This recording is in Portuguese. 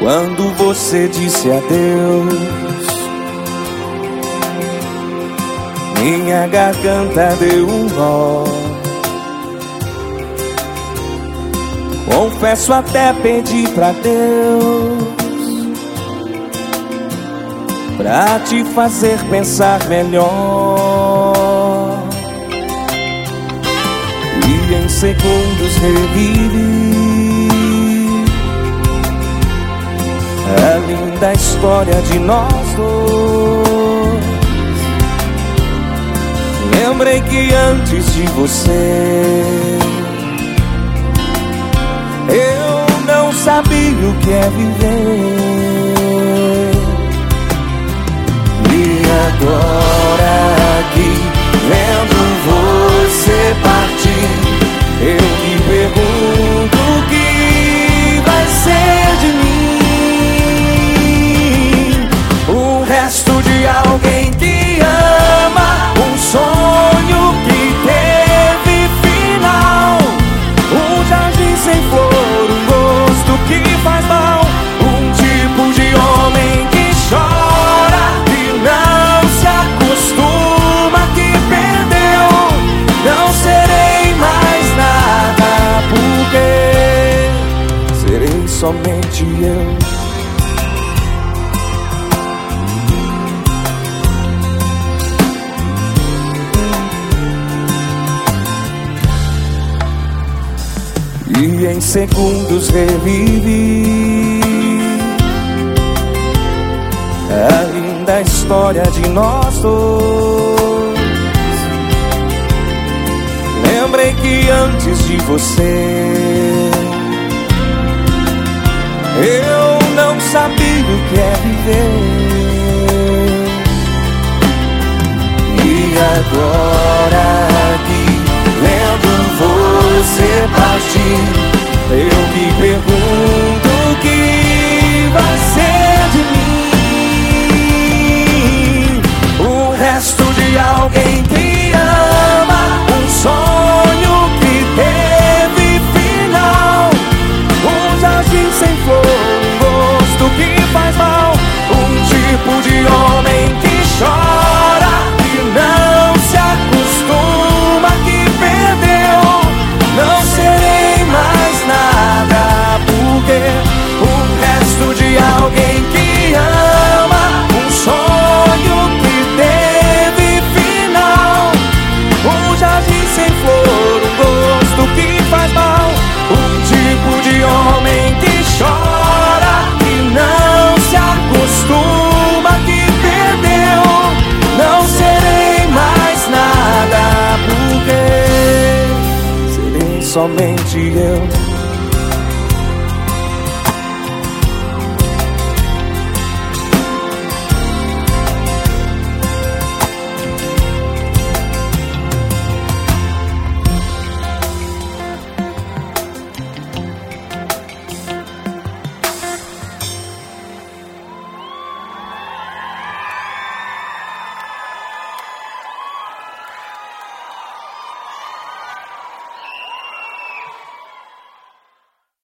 Quando você disse adeus, minha garganta deu um nó. Confesso, até pedi pra Deus pra te fazer pensar melhor. E em segundos revivi a linda história de nós dois. Lembrei que antes de você eu não sabia o que é viver. E agora aqui, vendo você partir, eu me pergunto o que vai ser de mim. O resto de alguém que ama, um sonho que teve final, um jardim sem flor, um gosto que faz mal, um tipo de homem que chora e não se acostuma, que perdeu. Não serei mais nada, porque serei somente eu. E em segundos revivi a linda história de nós dois. Lembrei que antes de você eu não sabia o que é viver. E agora aqui, vendo você partir, eu me pergunto o que vai ser de mim. O resto de alguém que ama, um sonho que teve final, um jardim sem flor, um gosto que faz mal, um tipo de homem que chora e não se acostuma, que perdeu. Não serei mais nada, porque o resto de alguém que ama, um sonho que teve final, um jardim sem flor, um gosto que faz mal, um tipo de homem que chora e não se acostuma, que perdeu. Não serei mais nada, porque somente eu.